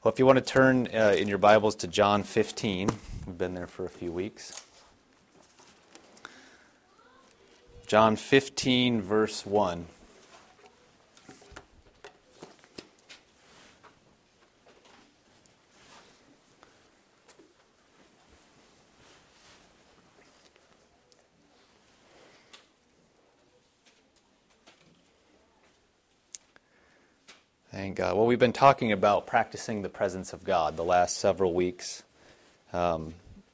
Well, if you want to turn in your Bibles to John 15, we've been there for a few weeks. John 15, verse 1. Thank God. Well, we've been talking about practicing the presence of God the last several weeks. And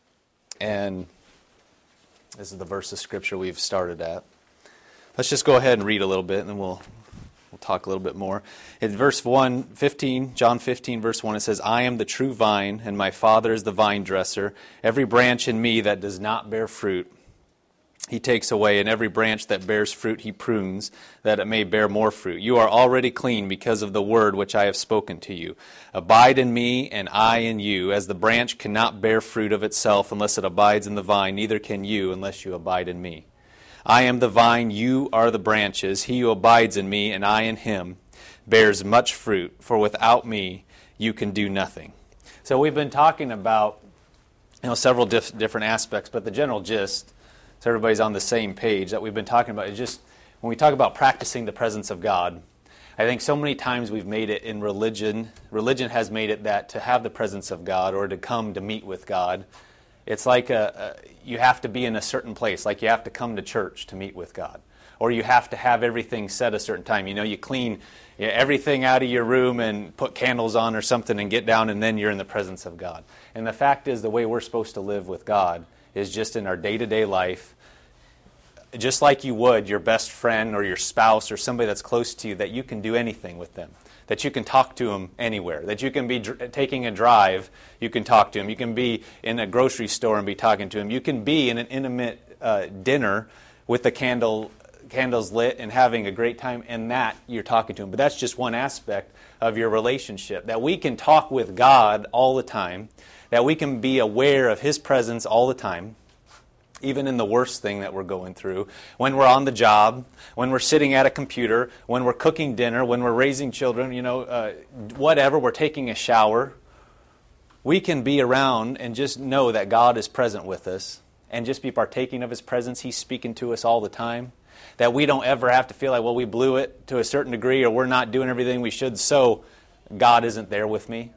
this is the verse of Scripture we've started at. Let's just go ahead and read a little bit, and then we'll talk a little bit more. In verse 15, John 15, verse 1, it says, I am the true vine, and my Father is the vine dresser. Every branch in me that does not bear fruit, He takes away, and every branch that bears fruit He prunes, that it may bear more fruit. You are already clean because of the word which I have spoken to you. Abide in me, and I in you. As the branch cannot bear fruit of itself unless it abides in the vine, neither can you unless you abide in me. I am the vine, you are the branches. He who abides in me, and I in him, bears much fruit, for without me you can do nothing. So we've been talking about several different aspects, but the general gist, so everybody's on the same page, that we've been talking about is just when we talk about practicing the presence of God. I think so many times we've made it in religion has made it that to have the presence of God or to come to meet with God, it's like you have to be in a certain place, like you have to come to church to meet with God. Or you have to have everything set a certain time. You clean everything out of your room and put candles on or something and get down, and then you're in the presence of God. And the fact is, the way we're supposed to live with God is just in our day-to-day life, just like you would your best friend or your spouse or somebody that's close to you, that you can do anything with them, that you can talk to them anywhere, that you can be taking a drive, you can talk to them, you can be in a grocery store and be talking to them, you can be in an intimate dinner with the candles lit and having a great time, and that you're talking to them. But that's just one aspect of your relationship, that we can talk with God all the time, that we can be aware of His presence all the time, even in the worst thing that we're going through, when we're on the job, when we're sitting at a computer, when we're cooking dinner, when we're raising children, whatever, we're taking a shower. We can be around and just know that God is present with us and just be partaking of His presence. He's speaking to us all the time. That we don't ever have to feel like, well, we blew it to a certain degree or we're not doing everything we should, so God isn't there with me.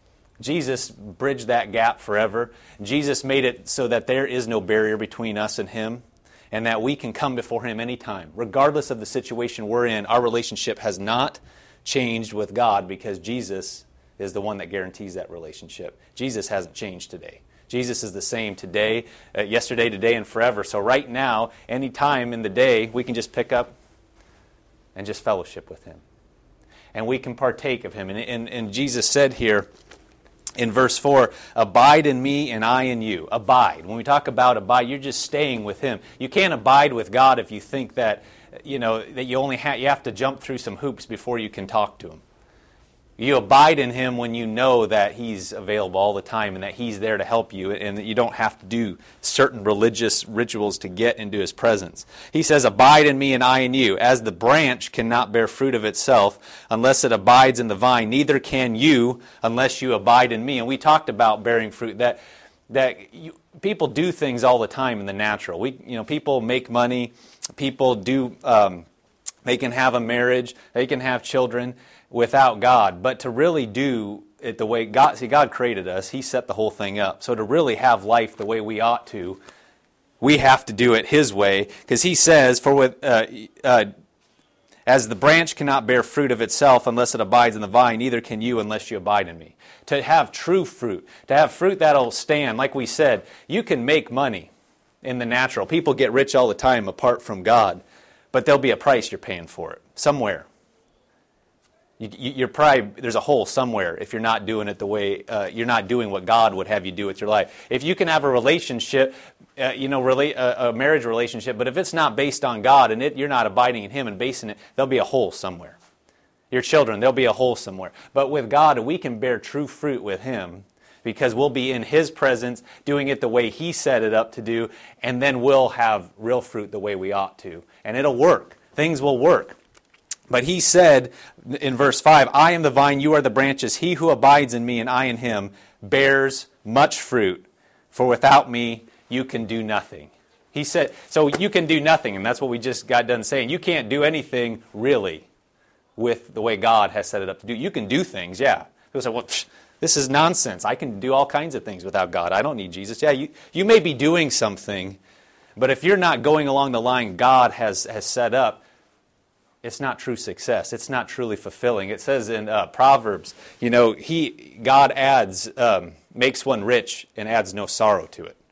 Jesus bridged that gap forever. Jesus made it so that there is no barrier between us and Him, and that we can come before Him anytime. Regardless of the situation we're in, our relationship has not changed with God because Jesus is the one that guarantees that relationship. Jesus hasn't changed today. Jesus is the same today, yesterday, today, and forever. So right now, any time in the day, we can just pick up and just fellowship with Him. And we can partake of Him. And Jesus said here, in verse 4, abide in me and I in you. Abide. When we talk about abide, you're just staying with Him. You can't abide with God if you think that that you only you have to jump through some hoops before you can talk to Him. You abide in Him when you know that He's available all the time and that He's there to help you and that you don't have to do certain religious rituals to get into His presence. He says, abide in me and I in you. As the branch cannot bear fruit of itself unless it abides in the vine, neither can you unless you abide in me. And we talked about bearing fruit, that people do things all the time in the natural. People make money, people do, they can have a marriage, they can have children without God, but to really do it the way God created us, He set the whole thing up. So to really have life the way we ought to, we have to do it His way, because He says, as the branch cannot bear fruit of itself unless it abides in the vine, neither can you unless you abide in me. To have true fruit, to have fruit that'll stand, like we said, you can make money in the natural. People get rich all the time apart from God, but there'll be a price you're paying for it, somewhere. You're probably, there's a hole somewhere if you're not doing it the way, you're not doing what God would have you do with your life. If you can have a relationship, a marriage relationship, but if it's not based on God and you're not abiding in Him and basing it, there'll be a hole somewhere. Your children, there'll be a hole somewhere. But with God, we can bear true fruit with Him because we'll be in His presence, doing it the way He set it up to do, and then we'll have real fruit the way we ought to. And it'll work. Things will work. But he said in verse 5, I am the vine, you are the branches. He who abides in me and I in him bears much fruit. For without me, you can do nothing. He said, so you can do nothing. And that's what we just got done saying. You can't do anything really with the way God has set it up to do. You can do things, yeah. People say, well, this is nonsense. I can do all kinds of things without God. I don't need Jesus. Yeah, you may be doing something, but if you're not going along the line God has set up, it's not true success. It's not truly fulfilling. It says in Proverbs, God makes one rich and adds no sorrow to it.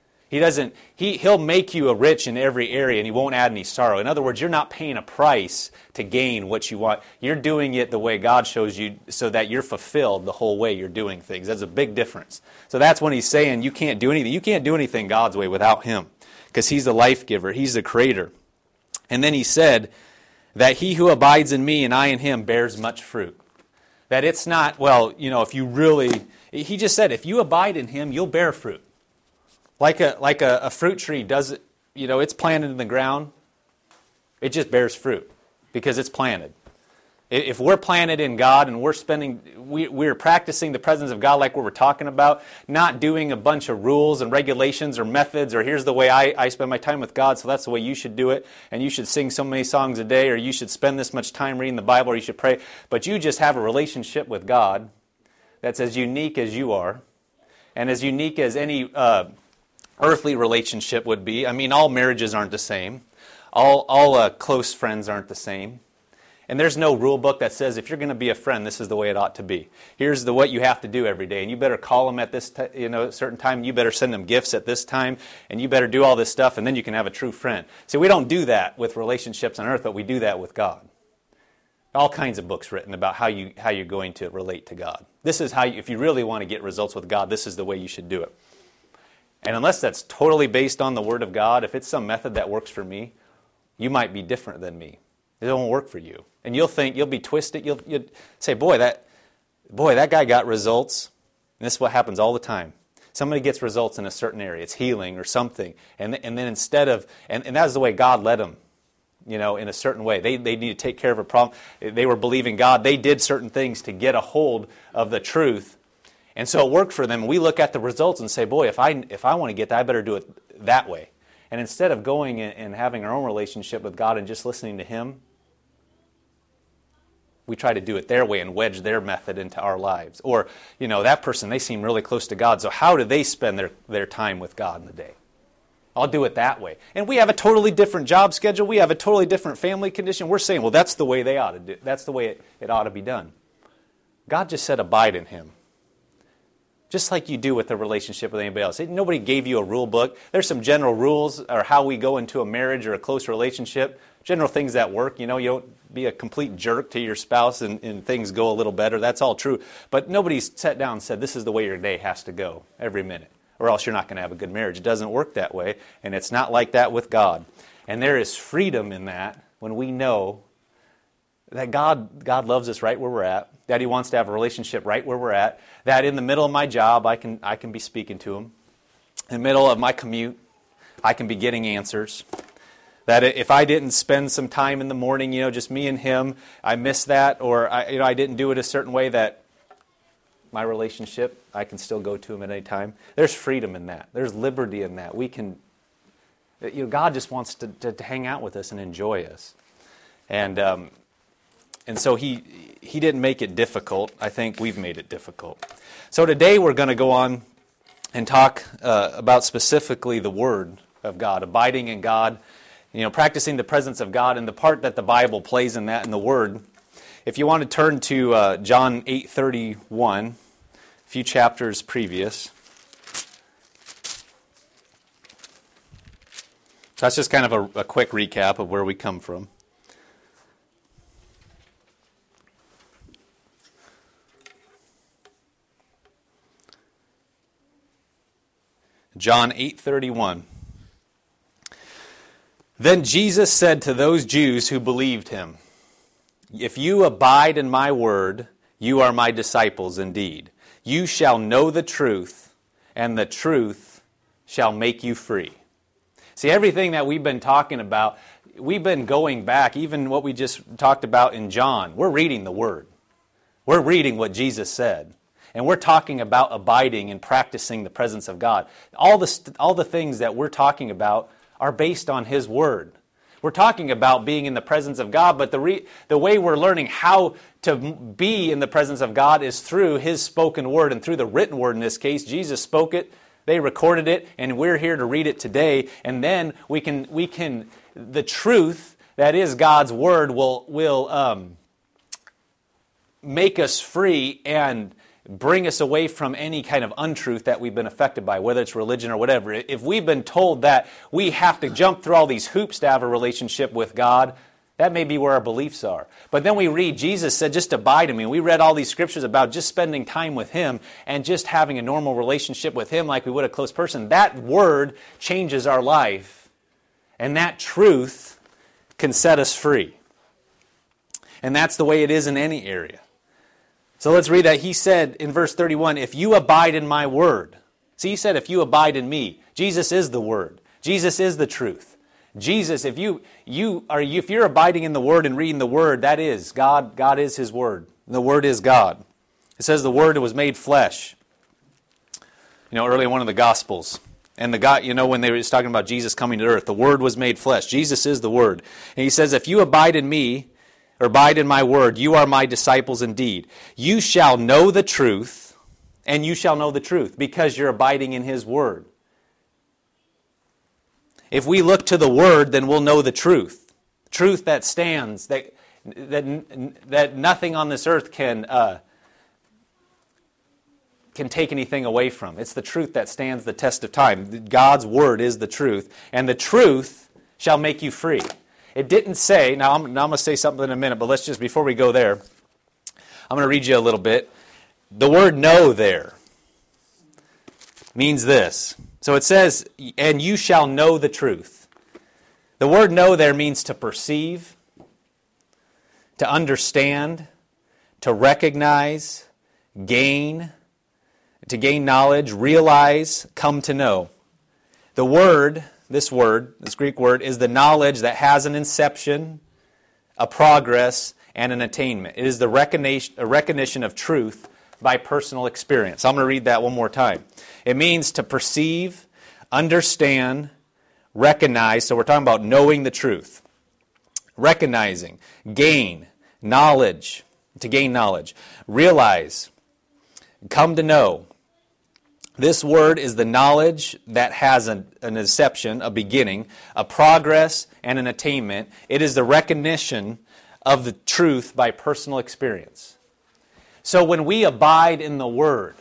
He'll make you a rich in every area and he won't add any sorrow. In other words, you're not paying a price to gain what you want. You're doing it the way God shows you so that you're fulfilled the whole way you're doing things. That's a big difference. So that's when he's saying you can't do anything. You can't do anything God's way without him because he's the life giver. He's the creator. And then he said that he who abides in me and I in him bears much fruit. That it's not, if you really, he just said if you abide in him, you'll bear fruit. Like a fruit tree does it, it's planted in the ground, it just bears fruit because it's planted. If we're planted in God and we're practicing the presence of God like what we're talking about, not doing a bunch of rules and regulations or methods or here's the way I spend my time with God, so that's the way you should do it, and you should sing so many songs a day or you should spend this much time reading the Bible or you should pray, but you just have a relationship with God that's as unique as you are and as unique as any earthly relationship would be. I mean, all marriages aren't the same. All close friends aren't the same. And there's no rule book that says if you're going to be a friend, this is the way it ought to be. Here's what you have to do every day. And you better call them at this certain time. You better send them gifts at this time. And you better do all this stuff. And then you can have a true friend. See, we don't do that with relationships on earth, but we do that with God. All kinds of books written about how you're going to relate to God. This is how, if you really want to get results with God, this is the way you should do it. And unless that's totally based on the Word of God, if it's some method that works for me, you might be different than me. It won't work for you. And you'll be twisted. You'll say, boy, that guy got results. And this is what happens all the time. Somebody gets results in a certain area. It's healing or something. And then instead of, and that's the way God led them, in a certain way. They need to take care of a problem. They were believing God. They did certain things to get a hold of the truth. And so it worked for them. We look at the results and say, boy, if I want to get that, I better do it that way. And instead of going and having our own relationship with God and just listening to Him, we try to do it their way and wedge their method into our lives. Or, that person, they seem really close to God, so how do they spend their time with God in the day? I'll do it that way. And we have a totally different job schedule. We have a totally different family condition. We're saying, well, that's the way they ought to do it. That's the way it ought to be done. God just said abide in Him. Just like you do with a relationship with anybody else. Nobody gave you a rule book. There's some general rules or how we go into a marriage or a close relationship. General things that work. You don't be a complete jerk to your spouse and things go a little better. That's all true. But nobody's sat down and said, this is the way your day has to go every minute. Or else you're not going to have a good marriage. It doesn't work that way. And it's not like that with God. And there is freedom in that when we know that God loves us right where we're at. That He wants to have a relationship right where we're at. That in the middle of my job, I can be speaking to Him. In the middle of my commute, I can be getting answers. That if I didn't spend some time in the morning, just me and Him, I missed that, or I didn't do it a certain way, that my relationship, I can still go to Him at any time. There's freedom in that. There's liberty in that. We can, God just wants to hang out with us and enjoy us. And so he didn't make it difficult. I think we've made it difficult. So today we're going to go on and talk about specifically the Word of God, abiding in God, practicing the presence of God, and the part that the Bible plays in that in the Word. If you want to turn to John 8:31, a few chapters previous. So that's just kind of a quick recap of where we come from. John 8:31. Then Jesus said to those Jews who believed Him, if you abide in my word, you are my disciples indeed. You shall know the truth, and the truth shall make you free. See, everything that we've been talking about, we've been going back, even what we just talked about in John. We're reading the Word. We're reading what Jesus said. And we're talking about abiding and practicing the presence of God. All the things that we're talking about are based on His Word. We're talking about being in the presence of God, but the way we're learning how to be in the presence of God is through His spoken Word and through the written Word in this case. Jesus spoke it, they recorded it, and we're here to read it today. And then we can the truth that is God's Word will make us free and bring us away from any kind of untruth that we've been affected by, whether it's religion or whatever. If we've been told that we have to jump through all these hoops to have a relationship with God, that may be where our beliefs are. But then we read, Jesus said, just abide in me. We read all these scriptures about just spending time with Him and just having a normal relationship with Him like we would a close person. That word changes our life, and that truth can set us free. And that's the way it is in any area. So let's read that. He said in verse 31, if you abide in my word. See, He said, if you abide in me. Jesus is the word. Jesus is the truth. Jesus, if you're abiding in the word and reading the word, that is God. God is His word. The word is God. It says the word was made flesh. Early in one of the Gospels. And when they were talking about Jesus coming to earth, the word was made flesh. Jesus is the word. And He says, if you abide in me, or abide in my word, you are my disciples indeed. You shall know the truth, and you shall know the truth, because you're abiding in His word. If we look to the word, then we'll know the truth. Truth that stands, that nothing on this earth can take anything away from. It's the truth that stands the test of time. God's word is the truth, and the truth shall make you free. It didn't say, now I'm going to say something in a minute, but let's just, before we go there, I'm going to read you a little bit. The word know there means this. So it says, and you shall know the truth. The word know there means to perceive, to understand, to recognize, to gain knowledge, realize, come to know. The word, this Greek word, is the knowledge that has an inception, a progress, and an attainment. It is the recognition of truth by personal experience. I'm going to read that one more time. It means to perceive, understand, recognize. So we're talking about knowing the truth. Recognizing, gain, knowledge, to gain knowledge. Realize, come to know. This word is the knowledge that has an inception, a beginning, a progress, and an attainment. It is the recognition of the truth by personal experience. So when we abide in the Word,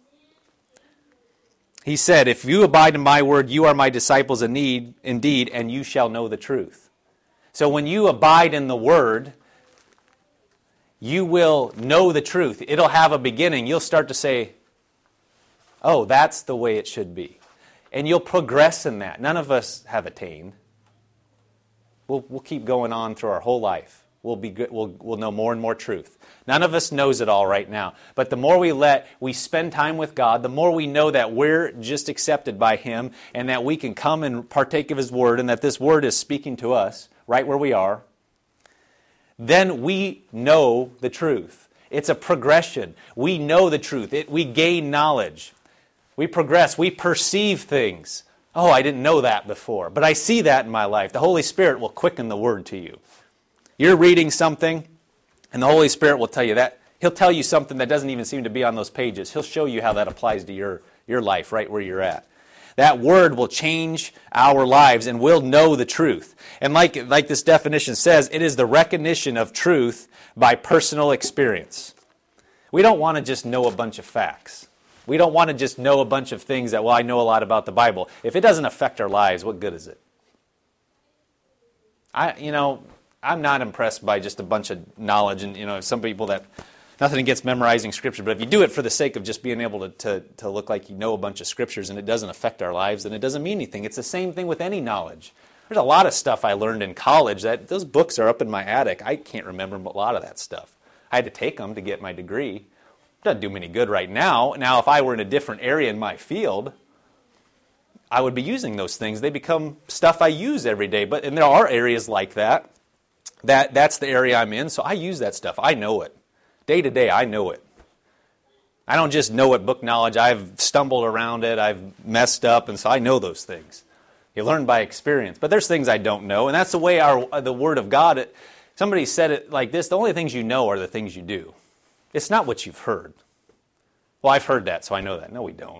He said, if you abide in my word, you are my disciples indeed, and you shall know the truth. So when you abide in the Word, you will know the truth. It'll have a beginning. You'll start to say, oh, that's the way it should be. And you'll progress in that. None of us have attained. We'll keep going on through our whole life. We'll be good. We'll know more and more truth. None of us knows it all right now. But the more we spend time with God, the more we know that we're just accepted by Him and that we can come and partake of His Word and that this Word is speaking to us right where we are, then we know the truth. It's a progression. We know the truth. We gain knowledge. We progress. We perceive things. Oh, I didn't know that before, but I see that in my life. The Holy Spirit will quicken the Word to you. You're reading something, and the Holy Spirit will tell you that. He'll tell you something that doesn't even seem to be on those pages. He'll show you how that applies to your life right where you're at. That Word will change our lives, and we'll know the truth. And like this definition says, it is the recognition of truth by personal experience. We don't want to just know a bunch of facts. We don't want to just know a bunch of things that, well, I know a lot about the Bible. If it doesn't affect our lives, what good is it? I'm not impressed by just a bunch of knowledge and, some people that, nothing against memorizing Scripture, but if you do it for the sake of just being able to look like you know a bunch of Scriptures and it doesn't affect our lives, then it doesn't mean anything. It's the same thing with any knowledge. There's a lot of stuff I learned in college that those books are up in my attic. I can't remember a lot of that stuff. I had to take them to get my degree. It doesn't do me any good right now. Now, if I were in a different area in my field, I would be using those things. They become stuff I use every day. And there are areas like that. That's the area I'm in, so I use that stuff. I know it. Day to day, I know it. I don't just know it book knowledge. I've stumbled around it. I've messed up, and so I know those things. You learn by experience. But there's things I don't know, and that's the way the Word of God, somebody said it like this, the only things you know are the things you do. It's not what you've heard. Well, I've heard that, so I know that. No, we don't.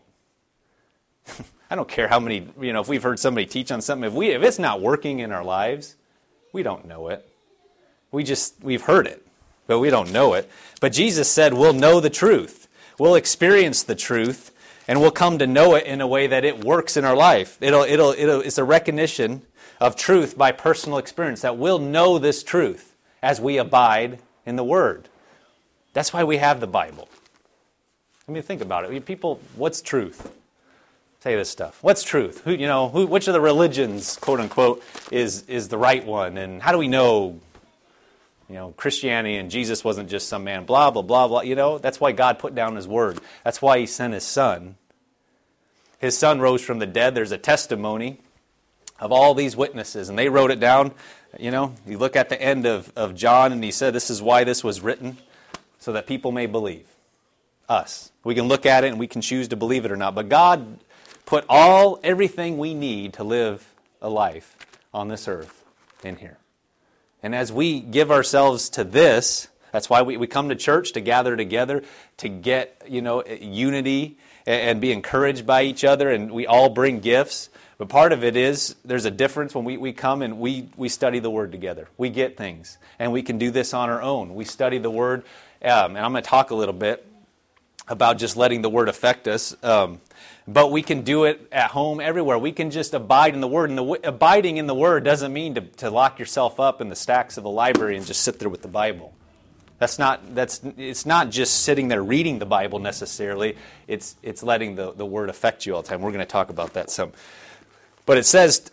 I don't care how many, if we've heard somebody teach on something, if it's not working in our lives, we don't know it. We've heard it, but we don't know it. But Jesus said we'll know the truth. We'll experience the truth, and we'll come to know it in a way that it works in our life. It's a recognition of truth by personal experience, that we'll know this truth as we abide in the Word. That's why we have the Bible. I mean, think about it. People, what's truth? Say this stuff. What's truth? Which of the religions, quote unquote, is the right one? And how do we know? Christianity and Jesus wasn't just some man, blah, blah, blah, blah. That's why God put down His Word. That's why He sent His Son. His Son rose from the dead. There's a testimony of all these witnesses, and they wrote it down. You look at the end of John, and he said, this is why this was written, so that people may believe. Us. We can look at it, and we can choose to believe it or not. But God put everything we need to live a life on this earth in here. And as we give ourselves to this, that's why we come to church, to gather together, to get unity and be encouraged by each other, and we all bring gifts. But part of it is, there's a difference when we come and we study the Word together. We get things, and we can do this on our own. We study the Word, and I'm going to talk a little bit about just letting the Word affect us. But we can do it at home, everywhere. We can just abide in the Word. And abiding in the Word doesn't mean to lock yourself up in the stacks of the library and just sit there with the Bible. It's not just sitting there reading the Bible necessarily. It's letting the Word affect you all the time. We're going to talk about that some. But it says,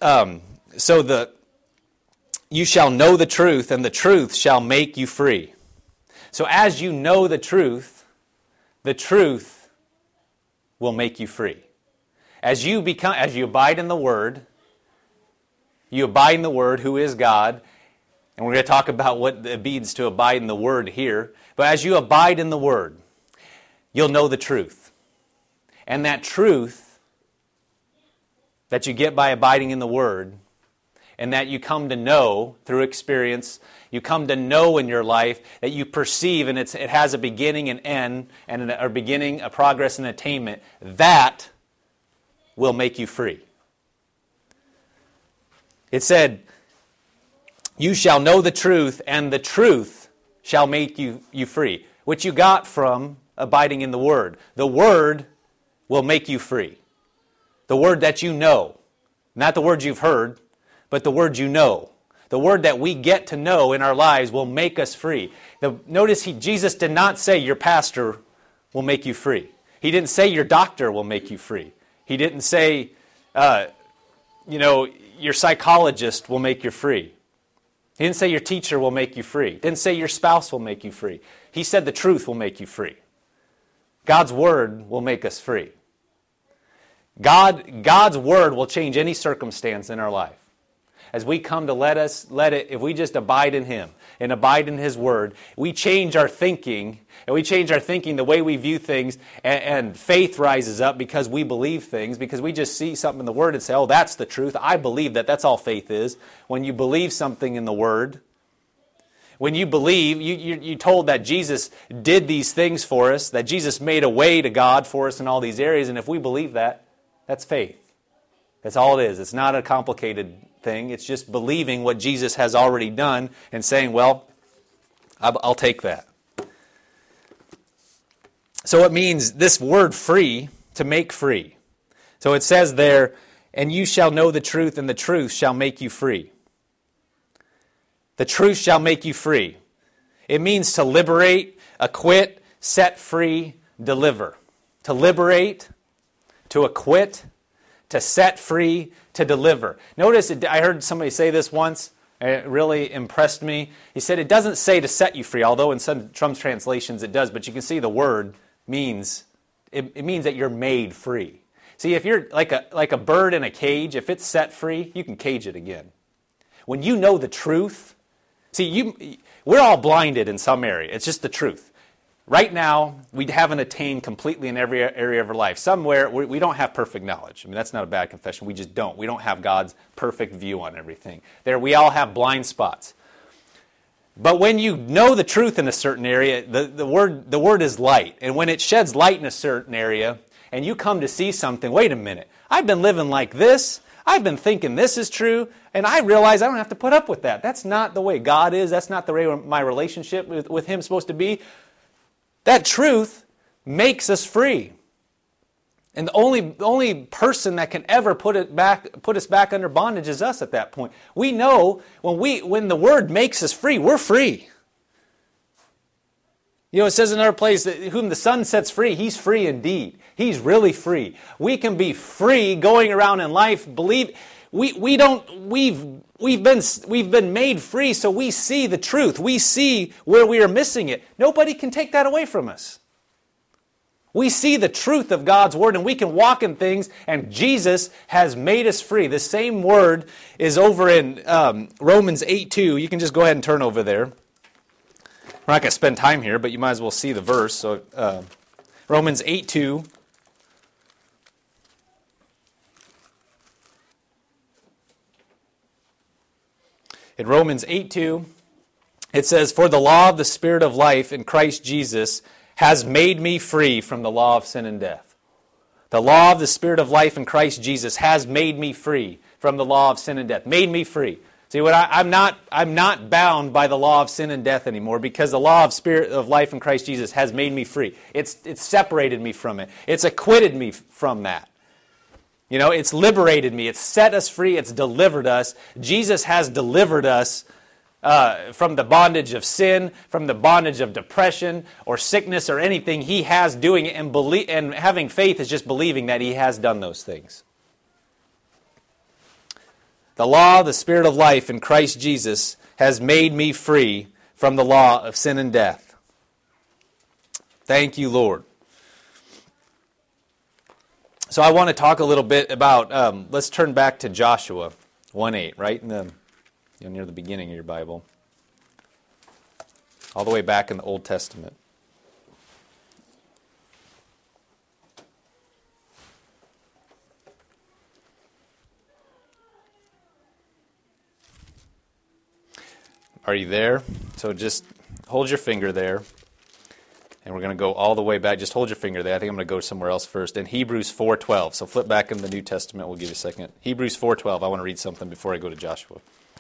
you shall know the truth, and the truth shall make you free. So as you know the truth will make you free. As you abide in the Word, who is God, and we're going to talk about what it means to abide in the Word here. But as you abide in the Word, you'll know the truth. And that truth that you get by abiding in the Word, and that you come to know through experience, you come to know in your life, that you perceive, and it has a beginning and end, and a beginning, a progress, and attainment, that will make you free. It said, you shall know the truth, and the truth shall make you free. Which you got from abiding in the Word. The Word will make you free. The Word that you know. Not the Word you've heard, but the Word you know. The Word that we get to know in our lives will make us free. Notice Jesus did not say your pastor will make you free. He didn't say your doctor will make you free. He didn't say, your psychologist will make you free. He didn't say your teacher will make you free. He didn't say your spouse will make you free. He said the truth will make you free. God's Word will make us free. God's Word will change any circumstance in our life. As we come to let it, if we just abide in Him and abide in His Word, we change our thinking, and we change our thinking, the way we view things, and faith rises up because we believe things, because we just see something in the Word and say, oh, that's the truth. I believe that. That's all faith is. When you believe something in the Word, when you believe, you're told that Jesus did these things for us, that Jesus made a way to God for us in all these areas, and if we believe that, that's faith. That's all it is. It's not a complicated thing. It's just believing what Jesus has already done and saying, well, I'll take that. So it means this word free, to make free. So it says there, and you shall know the truth, and the truth shall make you free. The truth shall make you free. It means to liberate, acquit, set free, deliver. To liberate, to acquit, to set free, to deliver. Notice, I heard somebody say this once, and it really impressed me. He said it doesn't say to set you free, although in some translations it does, but you can see the word means, it means that you're made free. It See, if you're like a bird in a cage, if it's set free, you can cage it again. When you know the truth, see, we're all blinded in some area. It's just the truth. Right now, we haven't attained completely in every area of our life. Somewhere, we don't have perfect knowledge. I mean, that's not a bad confession. We just don't. We don't have God's perfect view on everything. We all have blind spots. But when you know the truth in a certain area, the word is light. And when it sheds light in a certain area, and you come to see something, wait a minute, I've been living like this, I've been thinking this is true, and I realize I don't have to put up with that. That's not the way God is. That's not the way my relationship with Him is supposed to be. That truth makes us free. And the only person that can ever put us back under bondage is us at that point. We know when the Word makes us free, we're free. You know, it says in another place that whom the Son sets free, he's free indeed. He's really free. We can be free going around in life. We've been made free, so we see the truth. We see where we are missing it. Nobody can take that away from us. We see the truth of God's Word, and we can walk in things, and Jesus has made us free. The same word is over in Romans 8:2. You can just go ahead and turn over there. We're not going to spend time here, but you might as well see the verse. So Romans 8:2. In Romans 8:2, it says, "For the law of the Spirit of life in Christ Jesus has made me free from the law of sin and death." The law of the Spirit of life in Christ Jesus has made me free from the law of sin and death. Made me free. See, I'm not bound by the law of sin and death anymore, because the law of Spirit of life in Christ Jesus has made me free. It's separated me from it. It's acquitted me from that. You know, it's liberated me. It's set us free. It's delivered us. Jesus has delivered us from the bondage of sin, from the bondage of depression or sickness or anything. He has doing it, and having faith is just believing that He has done those things. The law, the Spirit of life in Christ Jesus has made me free from the law of sin and death. Thank you, Lord. So I want to talk a little bit about, let's turn back to Joshua 1:8, right near the beginning of your Bible. All the way back in the Old Testament. Are you there? So just hold your finger there. And we're going to go all the way back. Just hold your finger there. I think I'm going to go somewhere else first. In Hebrews 4:12. So flip back into the New Testament. We'll give you a second. Hebrews 4:12. I want to read something before I go to Joshua.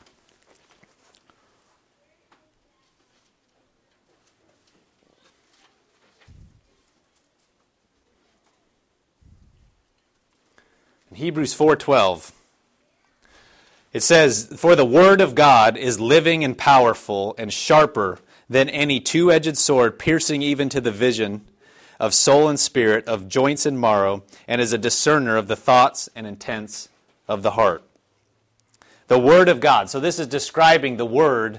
In Hebrews 4:12. It says, "For the word of God is living and powerful and sharper than any two-edged sword, piercing even to the division of soul and spirit, of joints and marrow, and is a discerner of the thoughts and intents of the heart." The word of God. So this is describing the word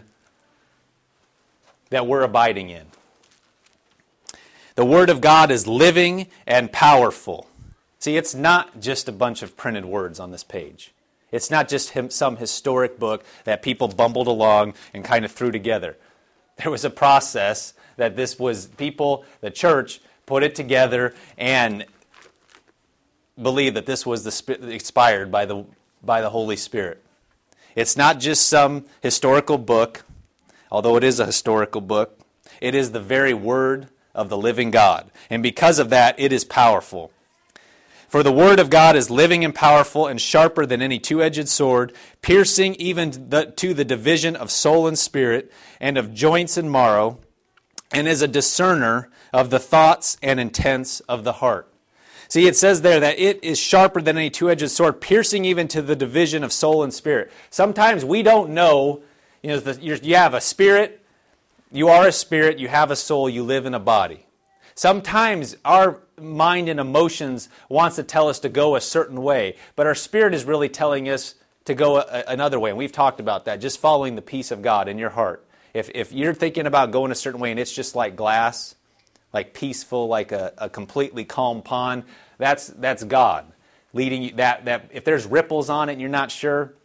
that we're abiding in. The word of God is living and powerful. See, it's not just a bunch of printed words on this page. It's not just some historic book that people bumbled along and kind of threw together. There was a process that the church, put it together and believed that this was inspired by the Holy Spirit. It's not just some historical book, although it is a historical book. It is the very word of the living God. And because of that, it is powerful. "For the word of God is living and powerful and sharper than any two-edged sword, piercing even to the division of soul and spirit and of joints and marrow, and is a discerner of the thoughts and intents of the heart." See, it says there that it is sharper than any two-edged sword, piercing even to the division of soul and spirit. Sometimes we don't know, you have a spirit, you are a spirit, you have a soul, you live in a body. Sometimes our mind and emotions wants to tell us to go a certain way, but our spirit is really telling us to go another way. And we've talked about that, just following the peace of God in your heart. If you're thinking about going a certain way and it's just like glass, like peaceful, like a completely calm pond, that's God. leading you, that if there's ripples on it and you're not sure,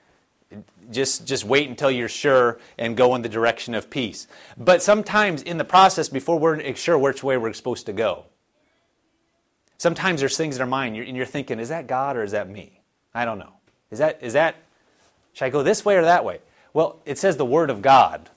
just wait until you're sure and go in the direction of peace. But sometimes in the process, before we're sure which way we're supposed to go, sometimes there's things in our mind and you're thinking, is that God or is that me? I don't know. Is that should I go this way or that way? Well, it says the Word of God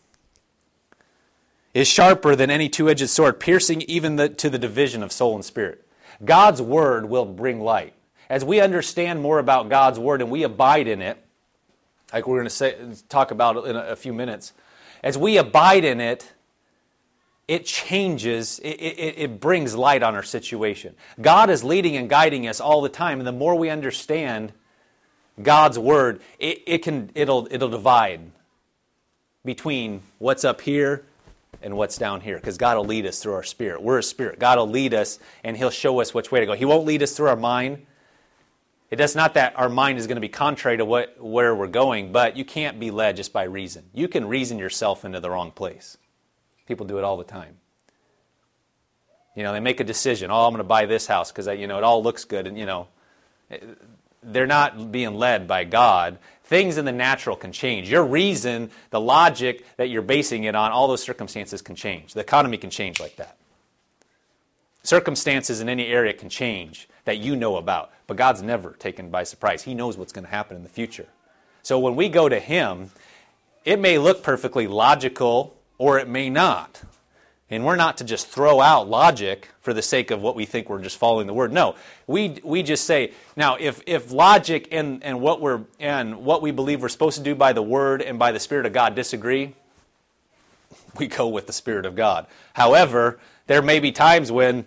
is sharper than any two-edged sword, piercing even to the division of soul and spirit. God's Word will bring light. As we understand more about God's Word and we abide in it, like we're going to talk about in a few minutes, as we abide in it, it changes, it brings light on our situation. God is leading and guiding us all the time, and the more we understand God's Word, it'll divide between what's up here and what's down here, because God will lead us through our spirit. We're a spirit. God will lead us, and He'll show us which way to go. He won't lead us through our mind. It's not that our mind is going to be contrary to where we're going, but you can't be led just by reason. You can reason yourself into the wrong place. People do it all the time. They make a decision. Oh, I'm going to buy this house because it all looks good, and they're not being led by God. Things in the natural can change. Your reason, the logic that you're basing it on, all those circumstances can change. The economy can change like that. Circumstances in any area can change that you know about. But God's never taken by surprise. He knows what's going to happen in the future. So when we go to Him, it may look perfectly logical or it may not. And we're not to just throw out logic for the sake of what we think we're just following the Word. No, we just say, now if logic and what we believe we're supposed to do by the Word and by the Spirit of God disagree, we go with the Spirit of God. However, there may be times when,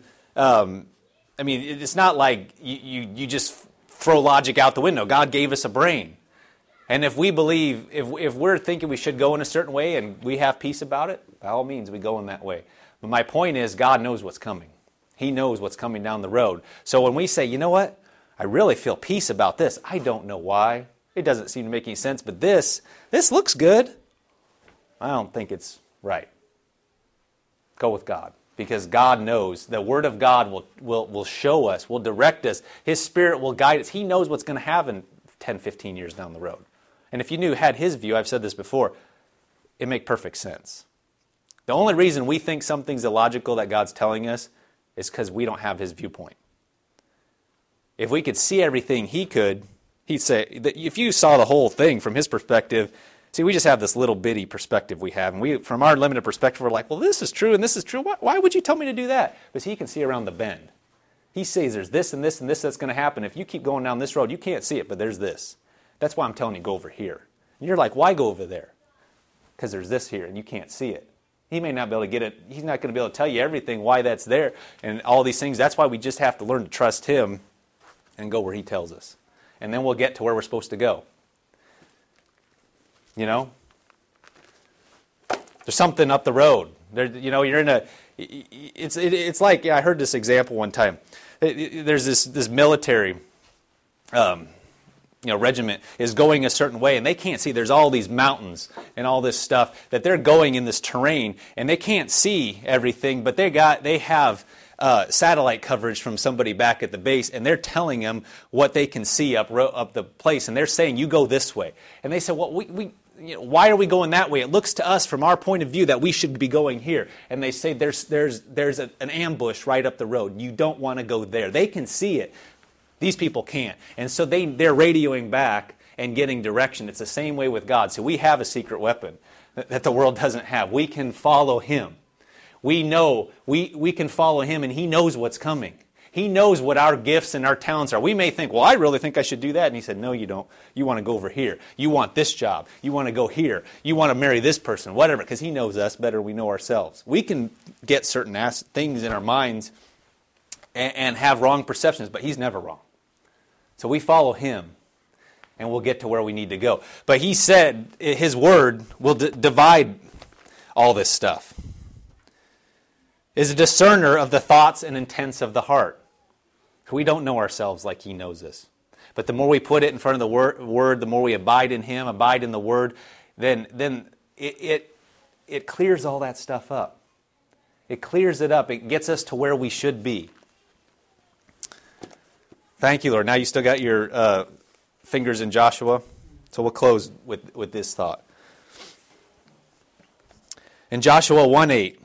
it's not like you just throw logic out the window. God gave us a brain. And if we believe, if we're thinking we should go in a certain way and we have peace about it, by all means we go in that way. But my point is, God knows what's coming. He knows what's coming down the road. So when we say, you know what, I really feel peace about this. I don't know why. It doesn't seem to make any sense, but this looks good. I don't think it's right. Go with God. Because God knows. The Word of God will show us, will direct us. His Spirit will guide us. He knows what's going to happen 10, 15 years down the road. And if you had His view, I've said this before, it makes perfect sense. The only reason we think something's illogical that God's telling us is because we don't have His viewpoint. If we could see everything He could, He'd say, that if you saw the whole thing from His perspective, see, we just have this little bitty perspective we have. And from our limited perspective, we're like, well, this is true and this is true. Why would you tell me to do that? Because He can see around the bend. He sees there's this and this and this that's going to happen. If you keep going down this road, you can't see it, but there's this. That's why I'm telling you, go over here. And you're like, why go over there? Because there's this here and you can't see it. He may not be able to get it. He's not going to be able to tell you everything, why that's there, and all these things. That's why we just have to learn to trust Him and go where He tells us. And then we'll get to where we're supposed to go. There's something up the road. You're in a. It's like, I heard this example one time. There's this military, regiment is going a certain way, and they can't see. There's all these mountains and all this stuff that they're going in this terrain, and they can't see everything. But they have satellite coverage from somebody back at the base, and they're telling them what they can see up the place, and they're saying, "You go this way." And they said, "Well, why are we going that way? It looks to us from our point of view that we should be going here." And they say, there's an ambush right up the road. You don't want to go there. They can see it. These people can't. And so they're radioing back and getting direction. It's the same way with God. So we have a secret weapon that the world doesn't have. We can follow Him. We know we can follow Him, and He knows what's coming. He knows what our gifts and our talents are. We may think, well, I really think I should do that. And He said, no, you don't. You want to go over here. You want this job. You want to go here. You want to marry this person, whatever, because He knows us better than we know ourselves. We can get certain things in our minds and have wrong perceptions, but He's never wrong. So we follow Him, and we'll get to where we need to go. But He said His Word will divide all this stuff. Is a discerner of the thoughts and intents of the heart. We don't know ourselves like He knows us. But the more we put it in front of the Word, the more we abide in Him, abide in the Word, then it clears all that stuff up. It clears it up. It gets us to where we should be. Thank you, Lord. Now you still got your fingers in Joshua. So we'll close with this thought. In Joshua 1:8,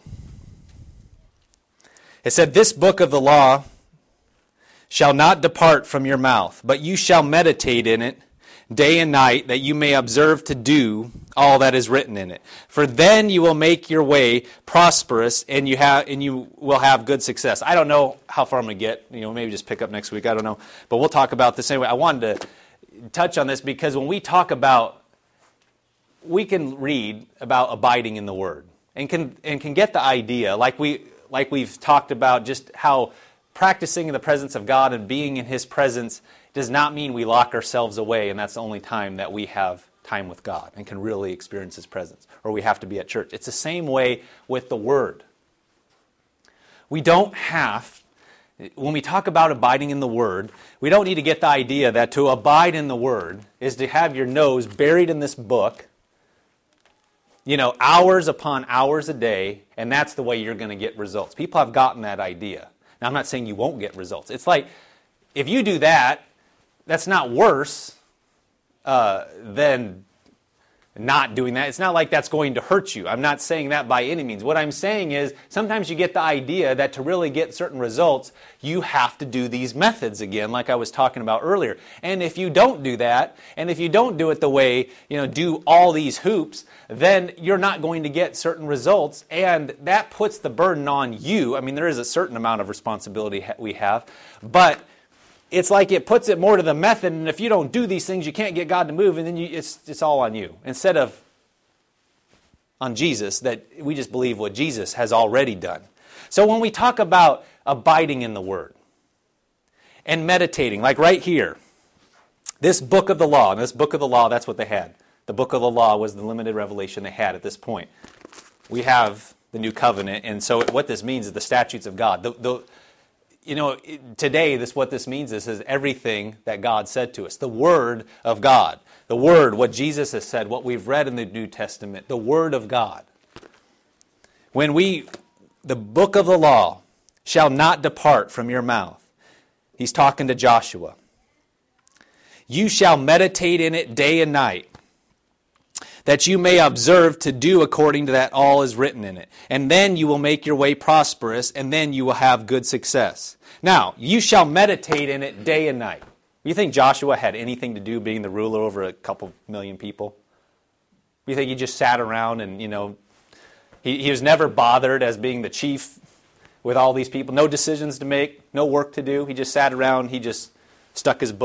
it said, "This book of the law shall not depart from your mouth, but you shall meditate in it day and night, that you may observe to do all that is written in it. For then you will make your way prosperous, and you will have good success." I don't know how far I'm going to get. Maybe just pick up next week. I don't know. But we'll talk about this anyway. I wanted to touch on this because when we talk about, we can read about abiding in the Word and can get the idea, like we've talked about, just how practicing in the presence of God and being in His presence does not mean we lock ourselves away and that's the only time that we have time with God and can really experience His presence, or we have to be at church. It's the same way with the Word. We don't have, when we talk about abiding in the Word, we don't need to get the idea that to abide in the Word is to have your nose buried in this book, hours upon hours a day, and that's the way you're going to get results. People have gotten that idea. Now, I'm not saying you won't get results. It's like, if you do that, that's not worse than not doing that. It's not like that's going to hurt you. I'm not saying that by any means. What I'm saying is, sometimes you get the idea that to really get certain results, you have to do these methods again, like I was talking about earlier. And if you don't do that, and if you don't do it the way, do all these hoops, then you're not going to get certain results, and that puts the burden on you. I mean, there is a certain amount of responsibility we have, but it's like it puts it more to the method, and if you don't do these things, you can't get God to move, and then it's all on you. Instead of on Jesus, that we just believe what Jesus has already done. So when we talk about abiding in the Word and meditating, like right here, this book of the law, and this book of the law, that's what they had. The book of the law was the limited revelation they had at this point. We have the new covenant, and so what this means is the statutes of God. Today, what this means is everything that God said to us. The Word of God. The Word, what Jesus has said, what we've read in the New Testament. The Word of God. The book of the law shall not depart from your mouth. He's talking to Joshua. You shall meditate in it day and night, that you may observe to do according to that all is written in it. And then you will make your way prosperous, and then you will have good success. Now, you shall meditate in it day and night. You think Joshua had anything to do being the ruler over a couple million people? You think he just sat around and, he was never bothered as being the chief with all these people? No decisions to make, no work to do. He just sat around, he just stuck his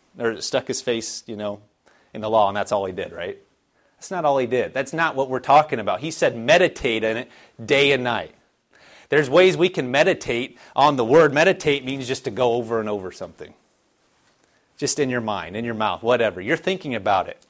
face, in the law, and that's all he did, right? That's not all he did. That's not what we're talking about. He said meditate in it day and night. There's ways we can meditate on the Word. Meditate means just to go over and over something. Just in your mind, in your mouth, whatever. You're thinking about it.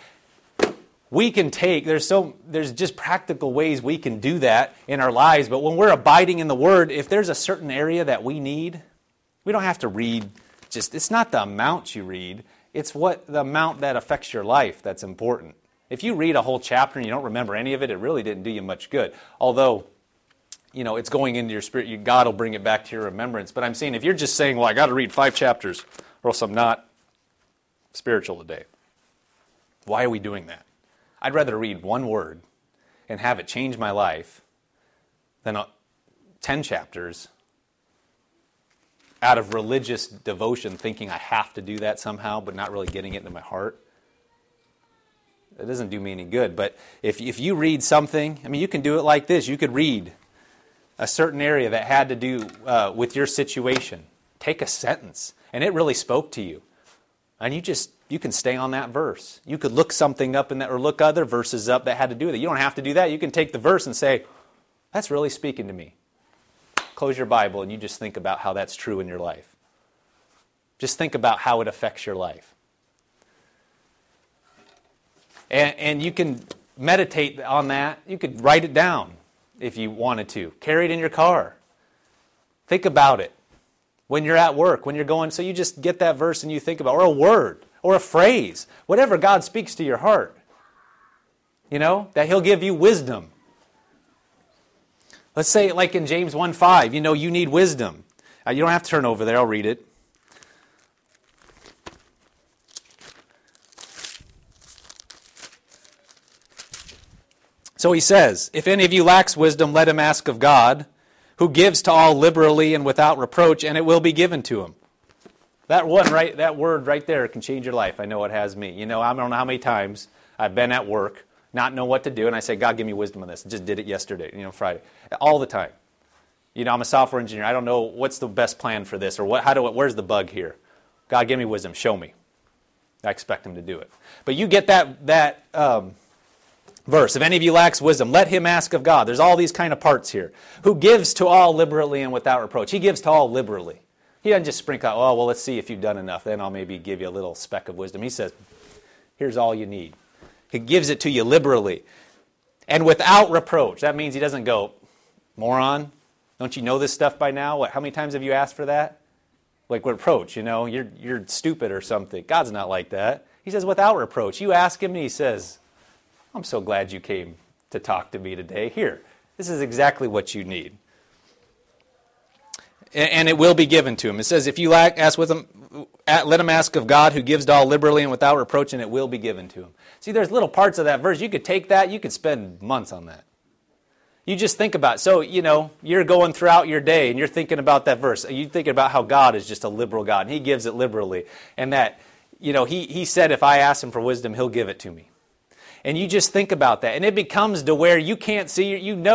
We can there's just practical ways we can do that in our lives, but when we're abiding in the Word, if there's a certain area that we need, we don't have to read it's not the amount you read, it's the amount that affects your life that's important. If you read a whole chapter and you don't remember any of it, it really didn't do you much good. Although, it's going into your spirit, God will bring it back to your remembrance. But I'm saying, if you're just saying, well, I got to read 5 chapters or else I'm not spiritual today. Why are we doing that? I'd rather read 1 word and have it change my life than 10 chapters out of religious devotion, thinking I have to do that somehow, but not really getting it into my heart. It doesn't do me any good. But if you read something, you can do it like this. You could read a certain area that had to do with your situation. Take a sentence, and it really spoke to you. And you can stay on that verse. You could look something up in that, or look other verses up that had to do with it. You don't have to do that. You can take the verse and say, that's really speaking to me. Close your Bible, and you just think about how that's true in your life. Just think about how it affects your life. And you can meditate on that. You could write it down if you wanted to. Carry it in your car. Think about it. When you're at work, when you're going, so you just get that verse and you think about, or a word, or a phrase, whatever God speaks to your heart. That He'll give you wisdom. Let's say, like in James 1:5, you need wisdom. You don't have to turn over there, I'll read it. So he says, if any of you lacks wisdom, let him ask of God, who gives to all liberally and without reproach, and it will be given to him. That word right there can change your life. I know it has me. I don't know how many times I've been at work, not know what to do, and I say, God, give me wisdom on this. I just did it yesterday, Friday. All the time. I'm a software engineer. I don't know what's the best plan for this, or where's the bug here? God, give me wisdom. Show me. I expect him to do it. But you get that verse. If any of you lacks wisdom, let him ask of God. There's all these kind of parts here. Who gives to all liberally and without reproach. He gives to all liberally. He doesn't just sprinkle out, let's see if you've done enough. Then I'll maybe give you a little speck of wisdom. He says, here's all you need. He gives it to you liberally. And without reproach. That means he doesn't go, moron, don't you know this stuff by now? How many times have you asked for that? Like reproach, you're stupid or something. God's not like that. He says without reproach. You ask him and he says, I'm so glad you came to talk to me today. Here, this is exactly what you need. And it will be given to him. It says, if you ask with him, let him ask of God who gives to all liberally and without reproach, and it will be given to him. See, there's little parts of that verse. You could take that, you could spend months on that. You just think about it. So, you're going throughout your day and you're thinking about that verse. You're thinking about how God is just a liberal God, and he gives it liberally. And that, he said if I ask him for wisdom, he'll give it to me. And you just think about that. And it becomes to where you can't see,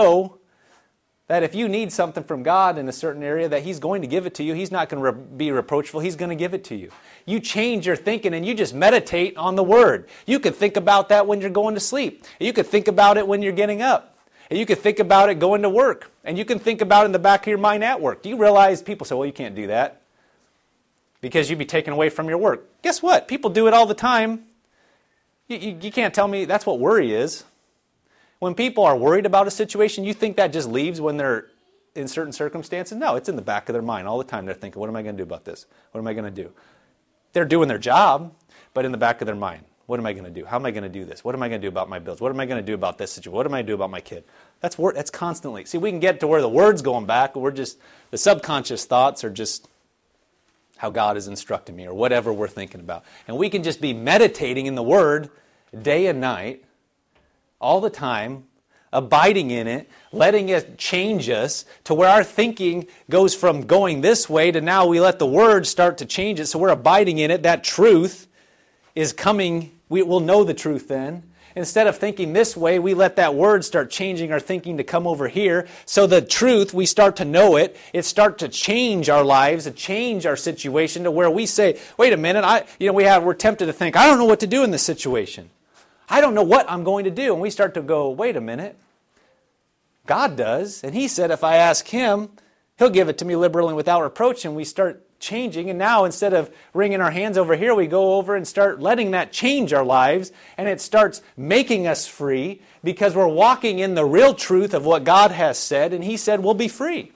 that if you need something from God in a certain area, that he's going to give it to you. He's not going to be reproachful. He's going to give it to you. You change your thinking and you just meditate on the Word. You could think about that when you're going to sleep. You could think about it when you're getting up. And you could think about it going to work. And you can think about it in the back of your mind at work. Do you realize people say, you can't do that because you'd be taken away from your work. Guess what? People do it all the time. You can't tell me that's what worry is. When people are worried about a situation, you think that just leaves when they're in certain circumstances? No, it's in the back of their mind all the time. They're thinking, what am I going to do about this? What am I going to do? They're doing their job, but in the back of their mind, what am I going to do? How am I going to do this? What am I going to do about my bills? What am I going to do about this situation? What am I going to do about my kid? That's constantly. See, we can get to where the word's going back, the subconscious thoughts are just how God is instructing me or whatever we're thinking about. And we can just be meditating in the Word day and night, all the time, abiding in it, letting it change us to where our thinking goes from going this way to now we let the Word start to change it. So we're abiding in it. That truth is coming. We will know the truth then. Instead of thinking this way, we let that Word start changing our thinking to come over here. So the truth, we start to know it. It starts to change our lives, to change our situation to where we say, wait a minute, we're tempted to think, I don't know what to do in this situation. I don't know what I'm going to do. And we start to go, wait a minute. God does. And he said, if I ask him, he'll give it to me liberally and without reproach. And we start changing. And now instead of wringing our hands over here, we go over and start letting that change our lives. And it starts making us free because we're walking in the real truth of what God has said. And he said we'll be free.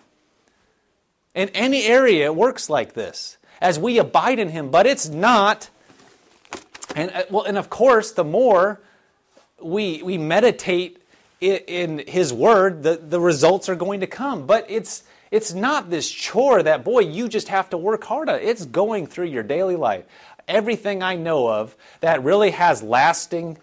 In any area, it works like this. As we abide in him. But it's not... And of course, the more we meditate in his word, the results are going to come. But it's not this chore that, you just have to work hard on. It's going through your daily life. Everything I know of that really has lasting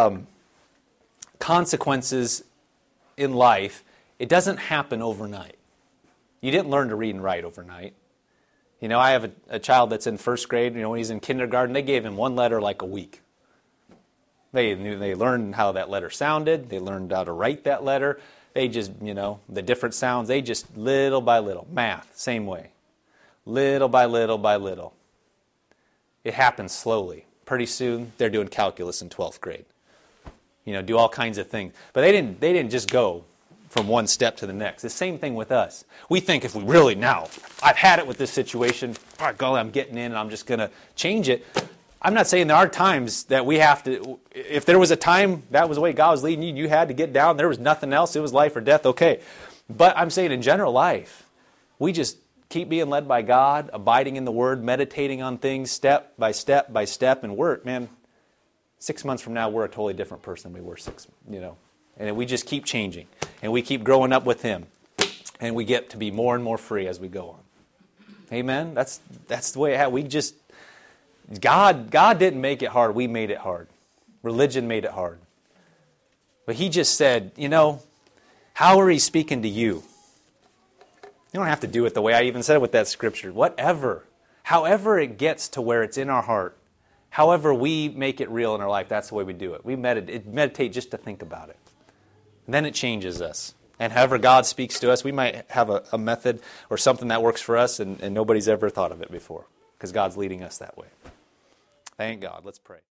consequences in life, it doesn't happen overnight. You didn't learn to read and write overnight. I have a child that's in first grade. When he's in kindergarten, they gave him one letter like a week. They learned how that letter sounded. They learned how to write that letter. They just, the different sounds, they just little by little. Math, same way. Little by little by little. It happens slowly. Pretty soon, they're doing calculus in 12th grade. Do all kinds of things. But they didn't just go from one step to the next. The same thing with us. We think if we really I've had it with this situation, by golly, I'm getting in and I'm just going to change it. I'm not saying there are times that we have to, if there was a time that was the way God was leading you, you had to get down, there was nothing else, it was life or death, okay. But I'm saying in general life, we just keep being led by God, abiding in the Word, meditating on things step by step by step, and we're, 6 months from now, we're a totally different person than we were and we just keep changing. And we keep growing up with him. And we get to be more and more free as we go on. Amen? That's the way it happened. God didn't make it hard. We made it hard. Religion made it hard. But he just said, however he's speaking to you. You don't have to do it the way I even said it with that scripture. Whatever. However it gets to where it's in our heart, however we make it real in our life, that's the way we do it. We meditate just to think about it. And then it changes us. And however God speaks to us, we might have a method or something that works for us, and nobody's ever thought of it before, because God's leading us that way. Thank God. Let's pray.